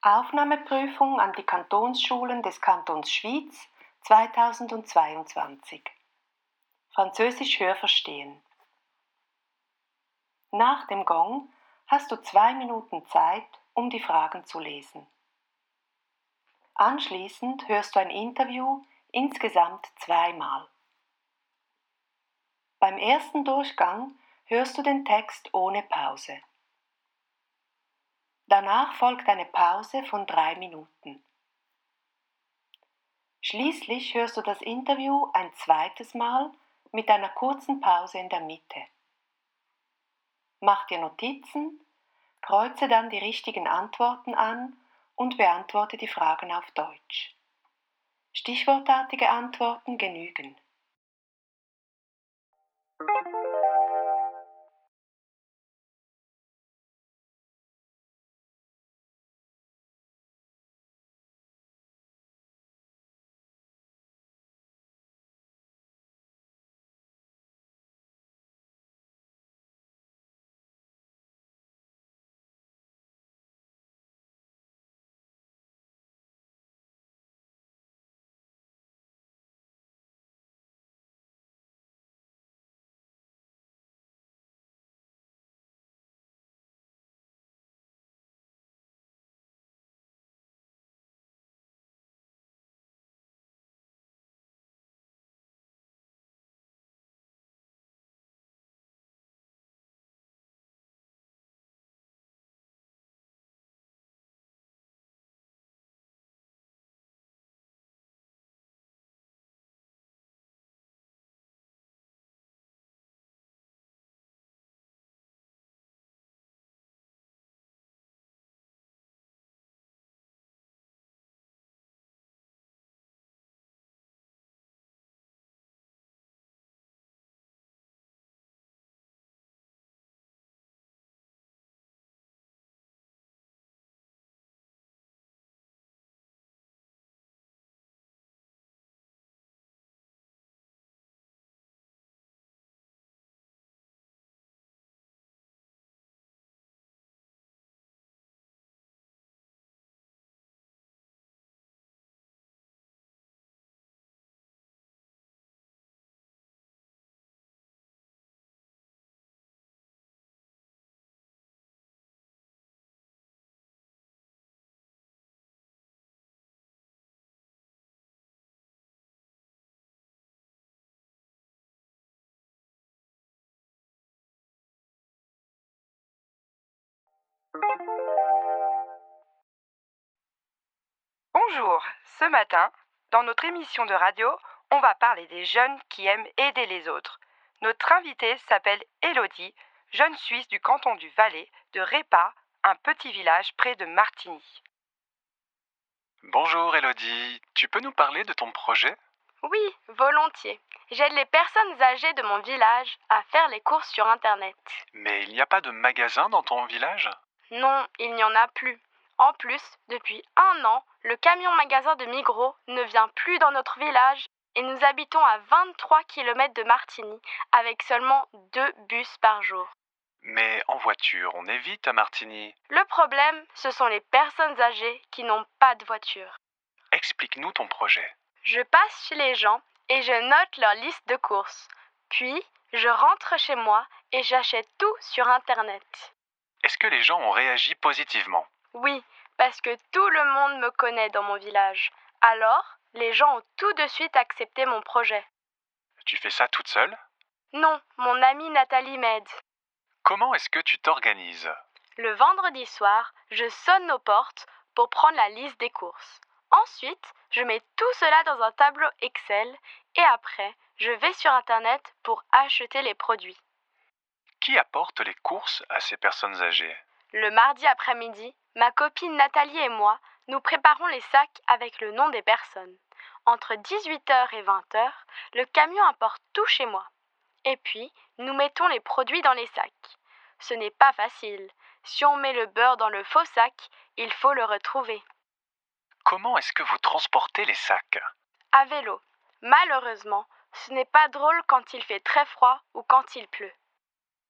Aufnahmeprüfung an die Kantonsschulen des Kantons Schwyz 2022. Französisch Hörverstehen. Nach dem Gong hast du 2 Minuten Zeit, um die Fragen zu lesen. Anschließend hörst du ein Interview insgesamt 2-mal. Beim ersten Durchgang hörst du den Text ohne Pause. Danach folgt eine Pause von 3 Minuten. Schließlich hörst du das Interview ein zweites Mal mit einer kurzen Pause in der Mitte. Mach dir Notizen, kreuze dann die richtigen Antworten an und beantworte die Fragen auf Deutsch. Stichwortartige Antworten genügen. Bonjour, ce matin, dans notre émission de radio, on va parler des jeunes qui aiment aider les autres. Notre invitée s'appelle Élodie, jeune Suisse du canton du Valais, de Répas, un petit village près de Martigny. Bonjour Élodie, tu peux nous parler de ton projet ? Oui, volontiers. J'aide les personnes âgées de mon village à faire les courses sur Internet. Mais il n'y a pas de magasin dans ton village ? Non, il n'y en a plus. En plus, depuis 1 an, le camion-magasin de Migros ne vient plus dans notre village et nous habitons à 23 km de Martigny avec seulement 2 bus par jour. Mais en voiture, on est vite à Martigny. Le problème, ce sont les personnes âgées qui n'ont pas de voiture. Explique-nous ton projet. Je passe chez les gens et je note leur liste de courses. Puis, je rentre chez moi et j'achète tout sur Internet. Est-ce que les gens ont réagi positivement ? Oui, parce que tout le monde me connaît dans mon village. Alors, les gens ont tout de suite accepté mon projet. Tu fais ça toute seule ? Non, mon amie Nathalie m'aide. Comment est-ce que tu t'organises ? Le vendredi soir, je sonne aux portes pour prendre la liste des courses. Ensuite, je mets tout cela dans un tableau Excel et après, je vais sur Internet pour acheter les produits. Qui apporte les courses à ces personnes âgées ? Le mardi après-midi, ma copine Nathalie et moi, nous préparons les sacs avec le nom des personnes. Entre 18h et 20h, le camion apporte tout chez moi. Et puis, nous mettons les produits dans les sacs. Ce n'est pas facile. Si on met le beurre dans le faux sac, il faut le retrouver. Comment est-ce que vous transportez les sacs ? À vélo. Malheureusement, ce n'est pas drôle quand il fait très froid ou quand il pleut.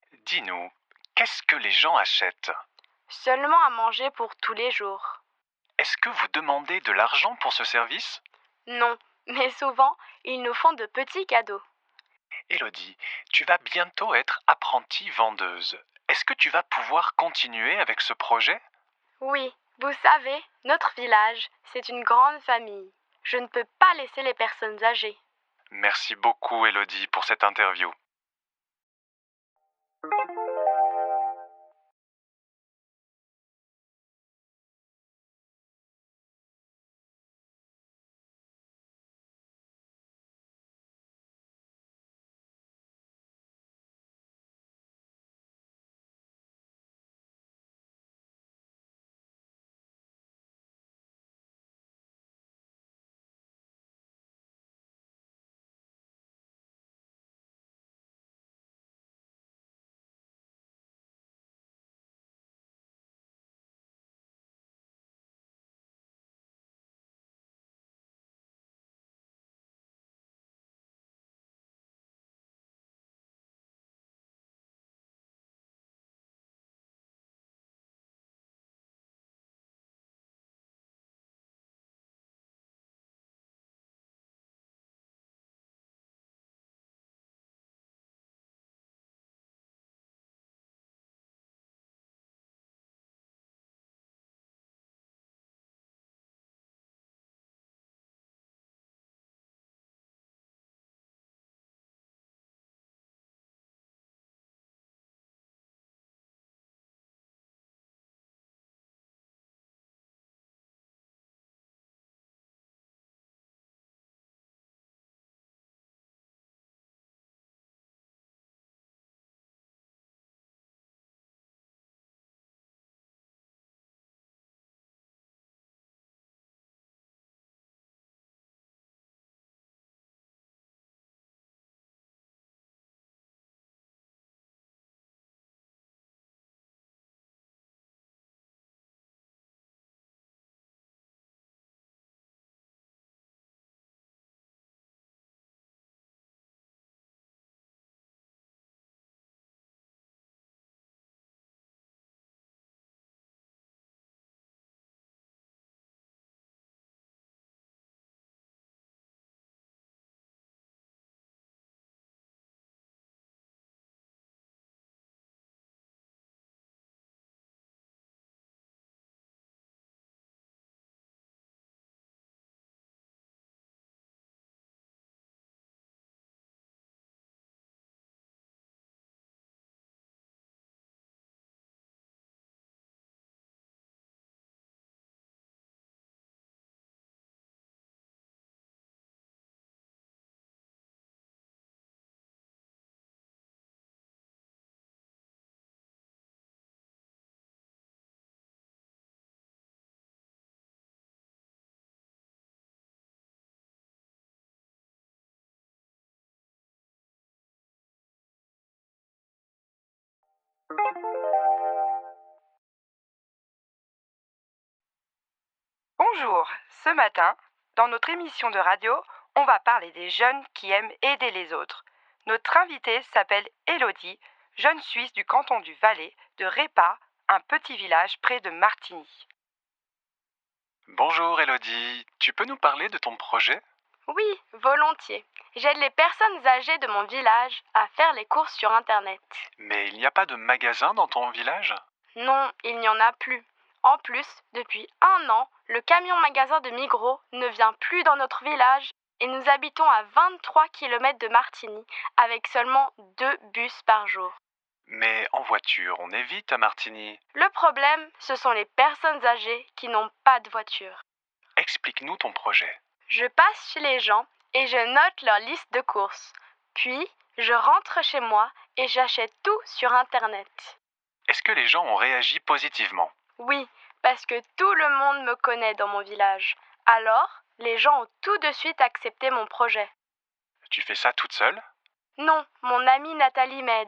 Dis-nous, qu'est-ce que les gens achètent ? Seulement à manger pour tous les jours. Est-ce que vous demandez de l'argent pour ce service? Non, mais souvent, ils nous font de petits cadeaux. Élodie, tu vas bientôt être apprentie vendeuse. Est-ce que tu vas pouvoir continuer avec ce projet? Oui, vous savez, notre village, c'est une grande famille. Je ne peux pas laisser les personnes âgées. Merci beaucoup, Élodie, pour cette interview. Bonjour, ce matin, dans notre émission de radio, on va parler des jeunes qui aiment aider les autres. Notre invitée s'appelle Élodie, jeune Suisse du canton du Valais, de Répa, un petit village près de Martigny. Bonjour, Élodie. Tu peux nous parler de ton projet? Oui, volontiers. J'aide les personnes âgées de mon village à faire les courses sur Internet. Mais il n'y a pas de magasin dans ton village? Non, il n'y en a plus. En plus, depuis 1 an, le camion magasin de Migros ne vient plus dans notre village et nous habitons à 23 km de Martigny avec seulement 2 bus par jour. Mais en voiture, on est vite à Martigny. Le problème, ce sont les personnes âgées qui n'ont pas de voiture. Explique-nous ton projet. Je passe chez les gens et je note leur liste de courses. Puis, je rentre chez moi et j'achète tout sur Internet. Est-ce que les gens ont réagi positivement? Oui, parce que tout le monde me connaît dans mon village. Alors, les gens ont tout de suite accepté mon projet. Tu fais ça toute seule? Non, mon amie Nathalie m'aide.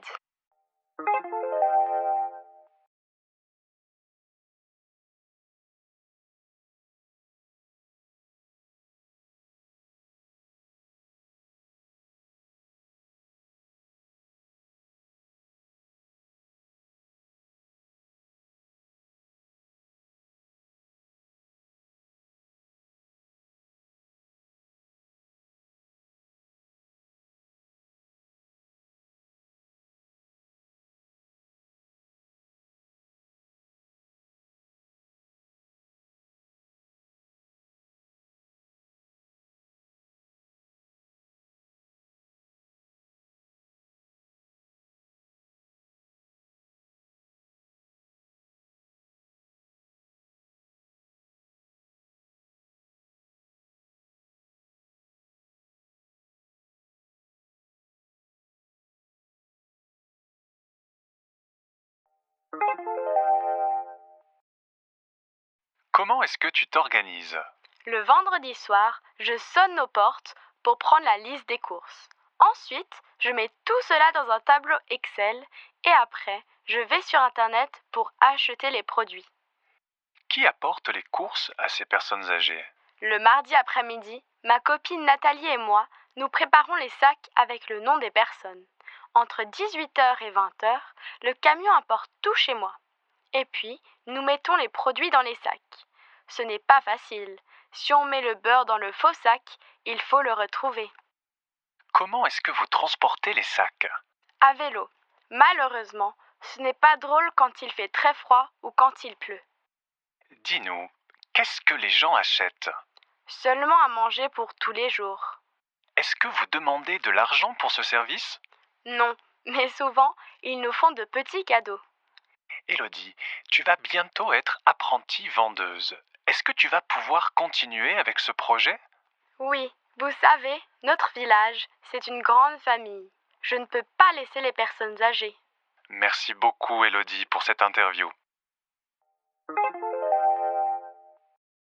Comment est-ce que tu t'organises? Le vendredi soir, je sonne aux portes pour prendre la liste des courses. Ensuite, je mets tout cela dans un tableau Excel et après, je vais sur Internet pour acheter les produits. Qui apporte les courses à ces personnes âgées? Le mardi après-midi, ma copine Nathalie et moi, nous préparons les sacs avec le nom des personnes. Entre 18h et 20h, le camion apporte tout chez moi. Et puis, nous mettons les produits dans les sacs. Ce n'est pas facile. Si on met le beurre dans le faux sac, il faut le retrouver. Comment est-ce que vous transportez les sacs? À vélo. Malheureusement, ce n'est pas drôle quand il fait très froid ou quand il pleut. Dis-nous, qu'est-ce que les gens achètent? Seulement à manger pour tous les jours. Est-ce que vous demandez de l'argent pour ce service? Non, mais souvent, ils nous font de petits cadeaux. Élodie, tu vas bientôt être apprentie vendeuse. Est-ce que tu vas pouvoir continuer avec ce projet? Oui, vous savez, notre village, c'est une grande famille. Je ne peux pas laisser les personnes âgées. Merci beaucoup, Élodie, pour cette interview.